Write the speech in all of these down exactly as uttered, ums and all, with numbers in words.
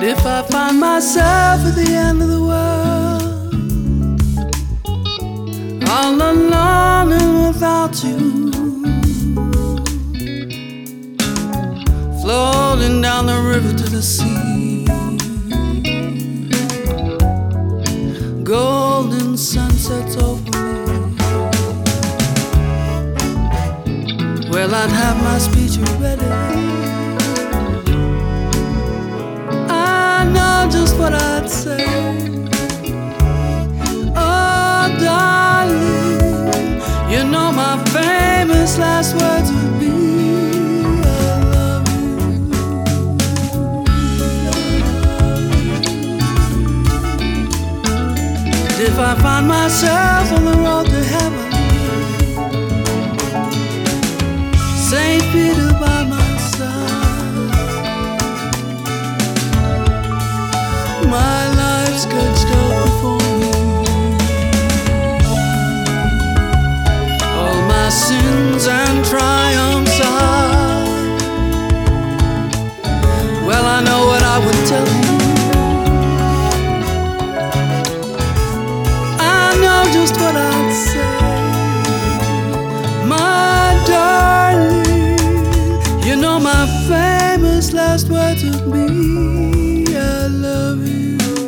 If I find myself at the end of the world, all alone and without you, floating down the river to the sea, golden sunsets over me, well, I'd have my speech ready. Just what I'd say. Oh, darling, you know my famous last words would be, I love you. And if I find myself on the road to heaven, Saint Peter by my side, my life's sketched out before me, all my sins and triumphs are. Well, I know what I would tell you, I know just what I'd say. My darling, you know my famous last words would be, I love you.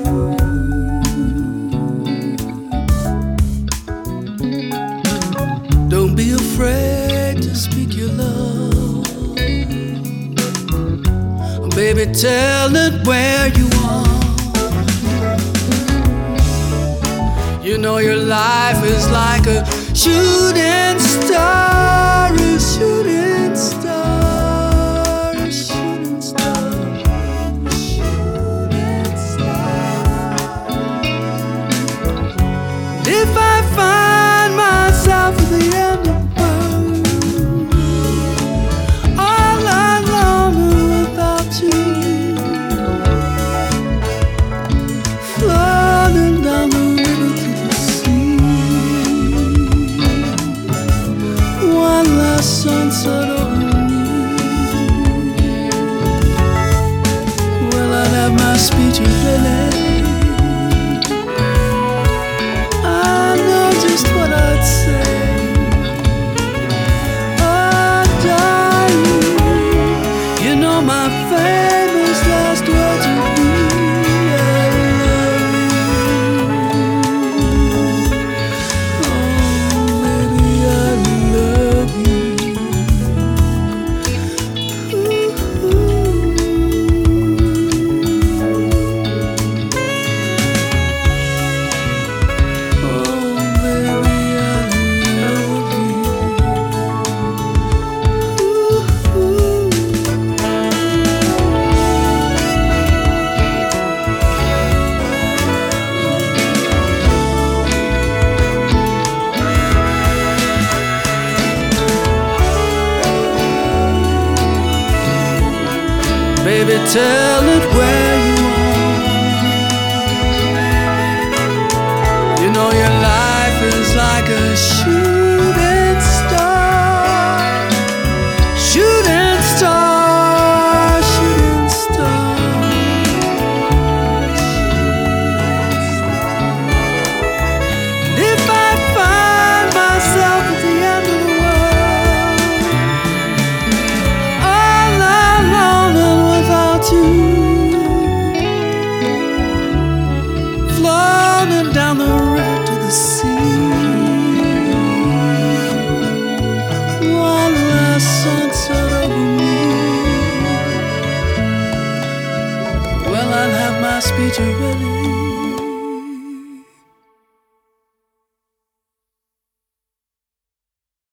Don't be afraid to speak your love, baby, tell it where you are. You know your life is like a shooting star, a shooting star, a shooting star, a shooting star. And if I find myself at the end of the world, all alone without you, floating down the river to the sea, one last sunset over me, well, I'd have my speech ready. I know just what I'd say. Oh, darling, you know my famous last words would be, I love you. Oh, baby, I love you. Oh, baby, I love baby, tell it where you are. You know your life is like a shooting star, shooting star, shooting star. And if I find myself at the end of the world, all alone and without you, floating down the river to the sea, one last sunset over me, well, I'll have my speech ready.